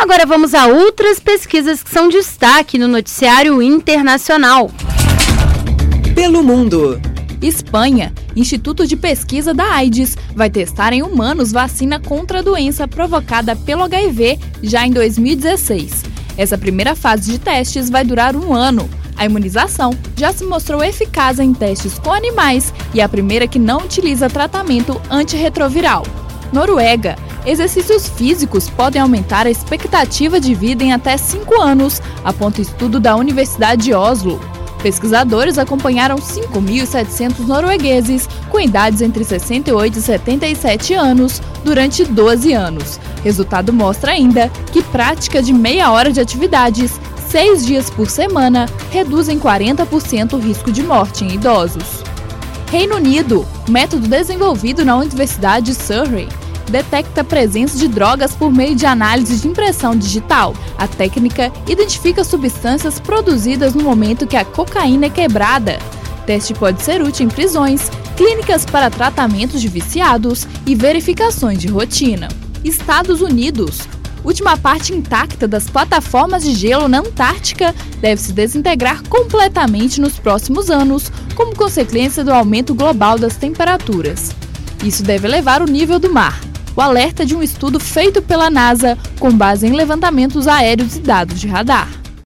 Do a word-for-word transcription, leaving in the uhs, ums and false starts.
Agora vamos a outras pesquisas que são destaque no noticiário internacional. Pelo mundo. Espanha, Instituto de Pesquisa da AIDS, vai testar em humanos vacina contra a doença provocada pelo H I V já em dois mil e dezesseis. Essa primeira fase de testes vai durar um ano. A imunização já se mostrou eficaz em testes com animais e é a primeira que não utiliza tratamento antirretroviral. Noruega. Exercícios físicos podem aumentar a expectativa de vida em até cinco anos, aponta estudo da Universidade de Oslo. Pesquisadores acompanharam cinco mil e setecentos noruegueses com idades entre sessenta e oito e setenta e sete anos durante doze anos. Resultado mostra ainda que prática de meia hora de atividades, seis dias por semana, reduzem quarenta por cento o risco de morte em idosos. Reino Unido. Método desenvolvido na Universidade de Surrey detecta a presença de drogas por meio de análise de impressão digital. A técnica identifica substâncias produzidas no momento que a cocaína é quebrada. O teste pode ser útil em prisões, clínicas para tratamentos de viciados e verificações de rotina. Estados Unidos. Última parte intacta das plataformas de gelo na Antártica deve se desintegrar completamente nos próximos anos, como consequência do aumento global das temperaturas. Isso deve elevar o nível do mar. O alerta de um estudo feito pela NASA com base em levantamentos aéreos e dados de radar.